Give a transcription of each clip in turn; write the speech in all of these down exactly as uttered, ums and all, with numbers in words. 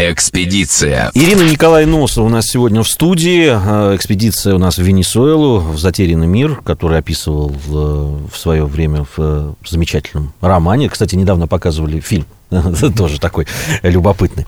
Экспедиция. Ирина и Николай Носов у нас сегодня в студии. Экспедиция у нас в Венесуэлу, в затерянный мир, который описывал в, в свое время в замечательном романе. Кстати, недавно показывали фильм, тоже такой любопытный.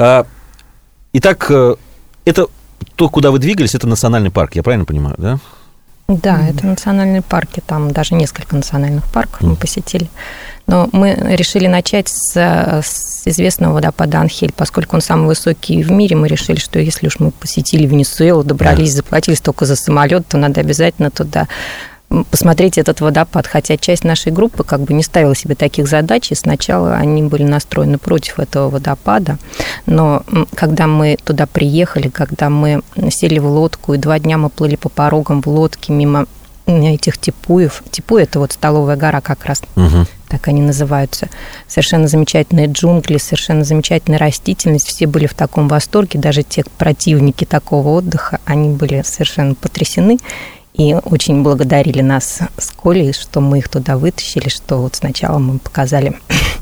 Итак, это то, куда вы двигались, это национальный парк, я правильно понимаю, да? Да, это национальные парки, там даже несколько национальных парков мы посетили. Но мы решили начать с, с известного водопада Анхель, поскольку он самый высокий в мире. Мы решили, что если уж мы посетили Венесуэлу, добрались, заплатили столько за самолет, то надо обязательно туда посмотреть этот водопад. Хотя часть нашей группы как бы не ставила себе таких задач, и сначала они были настроены против этого водопада. Но когда мы туда приехали, когда мы сели в лодку, и два дня мы плыли по порогам в лодке мимо этих типуев. Типуи – это вот столовая гора как раз, угу. Так они называются. Совершенно замечательные джунгли, совершенно замечательная растительность. Все были в таком восторге, даже те противники такого отдыха, они были совершенно потрясены. И очень благодарили нас с Колей, что мы их туда вытащили, что вот сначала мы показали,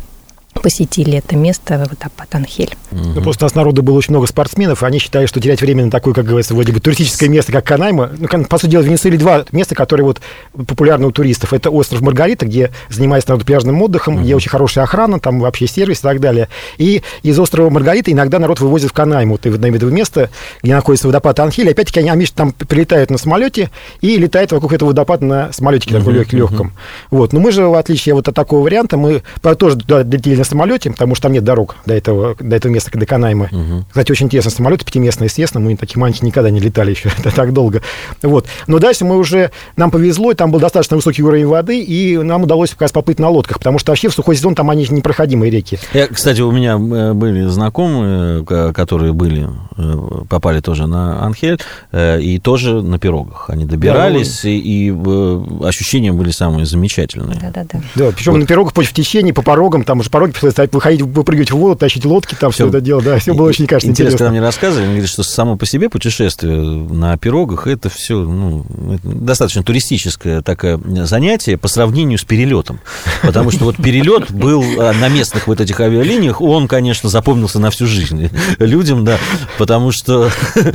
посетили это место, водопад Анхель. Ну, просто у нас народу было очень много спортсменов, и они считали, что терять время на такое, как говорится, вроде бы туристическое место, как Канайма. Ну, по сути дела, в Венесуэле два места, которые вот популярны у туристов. Это остров Маргарита, где занимается народ пляжным отдыхом, mm-hmm. где очень хорошая охрана, там вообще сервис и так далее. И из острова Маргарита иногда народ вывозит в Канайму, вот это место, где находится водопад Анхель. Опять-таки они, они там прилетают на самолете и летают вокруг этого водопада на самолетике mm-hmm. такой легком. Mm-hmm. Вот. Но мы же, в отличие вот от такого варианта, мы тоже долетели на самолете, потому что там нет дорог до этого, до этого места, до Канаймы. Угу. Кстати, очень интересно, самолеты пятиместные, естественно, мы такие маленькие никогда не летали еще так долго. Вот. Но дальше мы уже, нам повезло, там был достаточно высокий уровень воды, и нам удалось как раз поплыть на лодках, потому что вообще в сухой сезон там они непроходимые реки. Я, кстати, у меня были знакомые, которые были, попали тоже на Анхель, и тоже на пирогах. Они добирались, да, и, и ощущения были самые замечательные. Да-да-да. Да, причем вот. На пирогах в течение, по порогам, там уже пороги выходить, выпрыгивать в воду, тащить лодки, там все, все это дело, да, все было очень, кажется, интересно. Интересно, когда мне рассказывали, они говорят, что само по себе путешествие на пирогах, это все, ну, это достаточно туристическое такое занятие по сравнению с перелетом, потому что вот перелет был на местных вот этих авиалиниях, он, конечно, запомнился на всю жизнь людям, да, потому что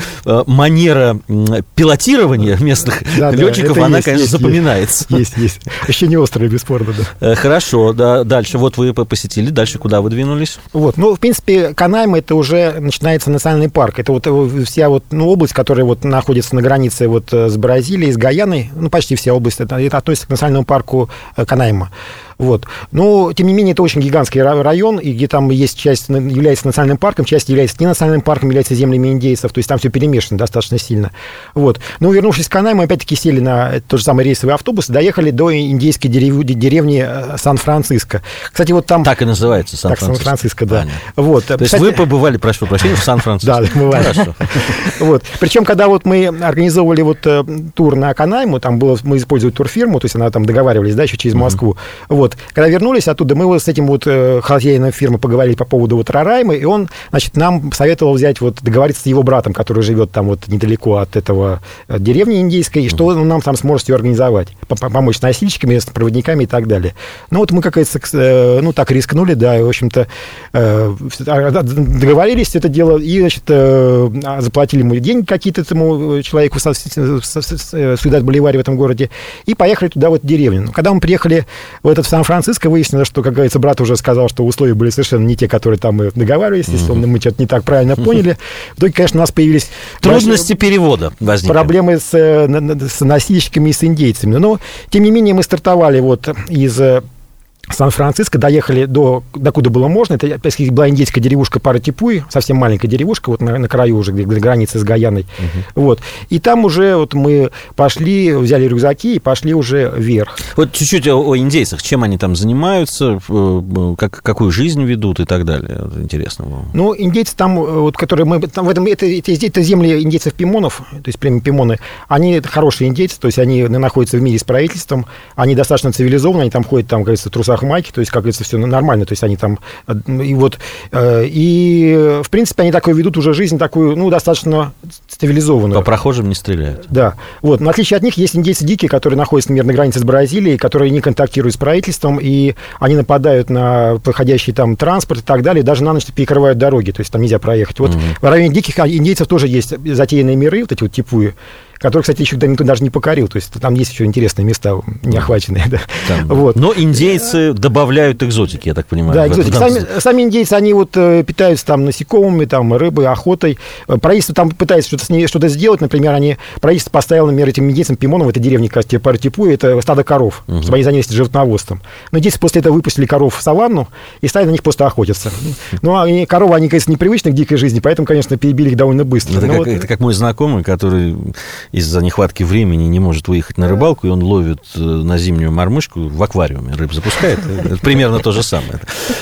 манера пилотирования местных да, летчиков, да, она, есть, конечно, есть, запоминается. Есть, есть, еще не острая, бесспорно, да. Хорошо, да, дальше, вот вы посетили, дальше куда вы двинулись? Вот, ну, в принципе, Канайма — это уже начинается национальный парк. Это вот вся вот, ну, область, которая вот находится на границе вот с Бразилией, с Гаяной, ну, почти вся область, это, это относится к национальному парку Канайма. Вот. Но, тем не менее, это очень гигантский район, и где там есть часть является национальным парком, часть является не национальным парком, является землями индейцев, то есть там все перемешано достаточно сильно. Вот. Но, вернувшись в Канайму, мы опять-таки сели на тот же самый рейсовый автобус и доехали до индейской дерев... деревни Сан-Франциско. Кстати, вот там... Так и называется Сан-Франциско. Так, Сан-Франциско, да. Вот. То есть вы побывали, прошу прощения, в Сан-Франциско. Да, бывали. Хорошо. Вот. Причем, когда вот мы организовывали вот тур на Канайму, там было, мы использовали турфирму, то есть она там договаривались, да, еще через Москву. Mm-hmm. Вот. Когда вернулись оттуда, мы вот с этим вот хозяином фирмы поговорили по поводу вот Рораймы, и он, значит, нам советовал взять вот, договориться с его братом, который живет там вот недалеко от этого от деревни индейской, и что он нам там сможет ее организовать, помочь с носильщиками, с проводниками и так далее. Ну вот мы, как говорится, ну так рискнули, да, и, в общем-то, договорились все это дело, и, значит, заплатили ему деньги какие-то этому человеку в Сьюдад-Боливаре в этом городе, и поехали туда, в эту деревню. Но когда мы приехали в этот Сан-Франциско, выяснилось, что, как говорится, брат уже сказал, что условия были совершенно не те, которые там мы договаривались, если mm-hmm. мы что-то не так правильно поняли. В итоге, конечно, у нас появились... Трудности перевода возникли. Проблемы с, с носильщиками и с индейцами. Но, тем не менее, мы стартовали вот из... Сан-Франциско, доехали до, докуда было можно. Это была индейская деревушка Паратипуи, совсем маленькая деревушка, вот на, на краю уже, где, где граница с Гаяной. Uh-huh. Вот. И там уже вот мы пошли, взяли рюкзаки и пошли уже вверх. Вот чуть-чуть о, о индейцах. Чем они там занимаются, как, какую жизнь ведут и так далее. Интересно было. Ну, индейцы там, вот, которые мы... Там, в этом, это, это, это земли индейцев-пимонов, то есть племя пимоны. Они хорошие индейцы, то есть они находятся в мире с правительством, они достаточно цивилизованные, они там ходят, там, кажется, труса трусах, майке, то есть, как говорится, все нормально, то есть они там, и вот, и, в принципе, они такую ведут уже жизнь такую, ну, достаточно цивилизованную. По прохожим не стреляют. Да, вот, но в отличие от них есть индейцы дикие, которые находятся, например, на границе с Бразилией, которые не контактируют с правительством, и они нападают на проходящий там транспорт и так далее, даже на ночь перекрывают дороги, то есть там нельзя проехать. Вот mm-hmm. в районе диких индейцев тоже есть затеянные миры, вот эти вот типуи, которые, кстати, еще никто даже не покорил. То есть там есть еще интересные места, не охваченные. Да. Там, вот. Но индейцы добавляют экзотики, я так понимаю. Да, экзотики. Сами, сами индейцы, они вот питаются там насекомыми, там, рыбой, охотой. Правительство там пытается что-то, с ней, что-то сделать. Например, они, правительство поставило, например, этим индейцам Пимоном в этой деревне, как Паратипу, это стадо коров, uh-huh. чтобы они занялись животноводством. Но индейцы после этого выпустили коров в саванну и стали на них просто охотиться. Ну, а коровы, они, конечно, непривычны к дикой жизни, поэтому, конечно, перебили их довольно быстро. Это, как, вот... это как мой знакомый, который из-за нехватки времени не может выехать на рыбалку, и он ловит на зимнюю мормышку в аквариуме, рыб запускает. Это примерно то же самое.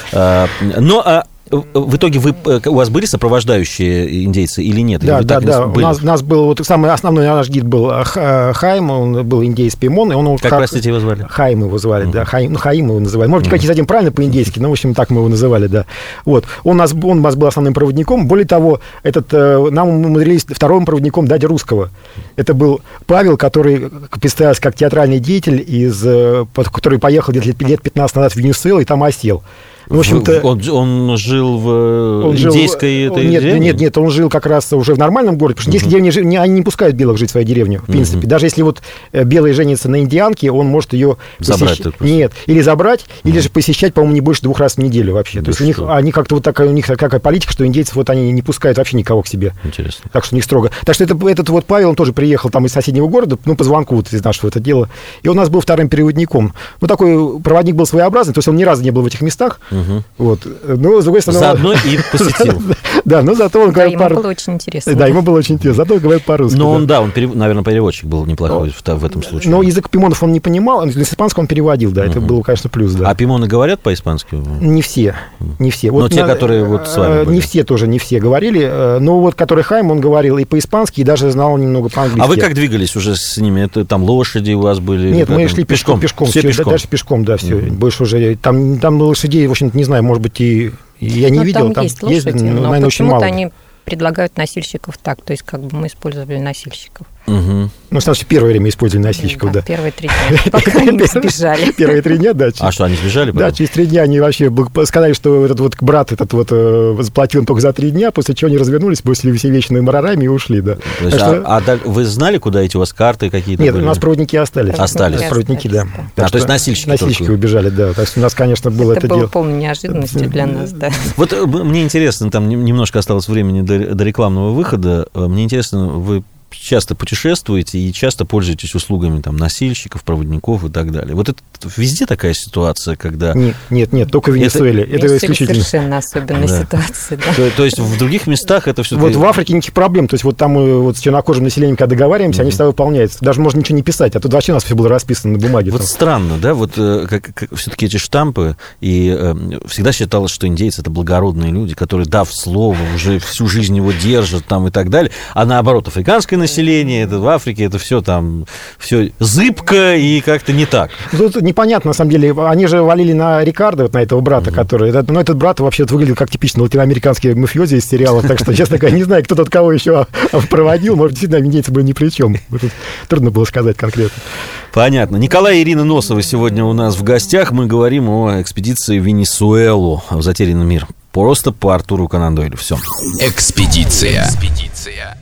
Но в итоге вы, у вас были сопровождающие индейцы или нет? Да, или да, да. У нас, у нас был вот самый основной наш гид был Хайм, он был индейец Пимон. И он, как, ха... простите, его звали? Хайм его звали, uh-huh. да. Хайм, ну, Хаим его называли. Может, uh-huh. как не совсем правильно по-индейски, но, в общем, так мы его называли, да. Вот. Он, нас, он у нас был основным проводником. Более того, этот, нам умудрились вторым проводником дать русского. Это был Павел, который представился как театральный деятель, из, который поехал где-то лет пятнадцать назад в Венесуэлу и там осел. В общем-то, он, он жил в он индейской жил, этой нет, деревне? Нет, нет, он жил как раз уже в нормальном городе, потому что uh-huh. индейские деревни, они не пускают белых жить в своей деревне, в принципе. Uh-huh. Даже если вот белый женится на индианке, он может ее забрать. Посещ... Нет, или забрать, uh-huh. или же посещать, по-моему, не больше двух раз в неделю вообще. Да. То есть у них, они как-то вот такая, у них такая политика, что индейцев вот они не пускают вообще никого к себе. Интересно. Так что у них строго. Так что это, этот вот Павел, он тоже приехал там из соседнего города, ну, по звонку вот из нашего это дело. И он у нас был вторым переводником. Ну, такой проводник был своеобразный, то есть он ни разу не был в этих местах. Uh-huh. Вот. Ну, с другой стороны... Заодно и посетил. Да, но зато он говорит... Да, ему было очень интересно. Да, ему было очень интересно, зато он говорит по-русски. Но он, да, он, наверное, переводчик был неплохой в этом случае. Но язык Пимонов он не понимал, с испанского он переводил, да, это было, конечно, плюс, да. А Пимоны говорят по-испански? Не все, не все. Но те, которые вот с вами были? Не все тоже, не все говорили, но вот который Хайм, он говорил и по-испански, и даже знал немного по-английски. А вы как двигались уже с ними? Это там лошади у вас были? Нет, мы шли пешком, пешком, даже пешком, да, все, больше уже, там лошадей, в общем-то, не знаю, может быть, и... Я не но видел, там, там есть лошади, есть, но наверное, очень мало. Они предлагают носильщиков так, то есть как бы мы использовали носильщиков. Угу. Ну, значит, первое время использовали носильщиков, да. да. Первые три дня, пока они не сбежали. Первые три дня, да. А что, они сбежали? Да, через три дня они вообще сказали, что этот вот брат этот вот заплатил им только за три дня, после чего они развернулись, бросили все вещи на марарами и ушли, да. А вы знали, куда идти? У вас карты какие-то? Нет, у нас проводники остались. Остались? Проводники, да. А, то есть носильщики Носильщики убежали, да. То есть у нас, конечно, было это дело. Это было полной неожиданностью для нас, да. Вот мне интересно, там немножко осталось времени до рекламного выхода. Мне интересно, вы часто путешествуете и часто пользуетесь услугами там, носильщиков, проводников и так далее. Вот это везде такая ситуация, когда... Нет, нет, нет, только в Венесуэле. Это, это исключительно... совершенно особенная да. ситуация. Да. То, то есть в других местах это все... Вот в Африке никаких проблем. То есть вот там мы вот с чернокожим населением, когда договариваемся, mm-hmm. они всегда выполняются. Даже можно ничего не писать, а тут вообще у нас все было расписано на бумаге. Вот там. Странно, да? Вот как, как, все-таки эти штампы, и э, всегда считалось, что индейцы — это благородные люди, которые, дав слово, уже всю жизнь его держат там и так далее. А наоборот, африканское население, это в Африке, это все там, все зыбко и как-то не так. Тут непонятно, на самом деле. Они же валили на Рикардо, вот на этого брата, mm-hmm. который... Ну, этот брат вообще выглядел как типичный латиноамериканский мафиози из сериалов, так что, честно говоря, не знаю, кто тут кого еще проводил. Может, действительно, индейцы были ни при чем. Трудно было сказать конкретно. Понятно. Николай и Ирина Носовы сегодня у нас в гостях. Мы говорим о экспедиции в Венесуэлу, в затерянный мир. Просто по Артуру Конан Дойлю. Все. Экспедиция. Экспедиция.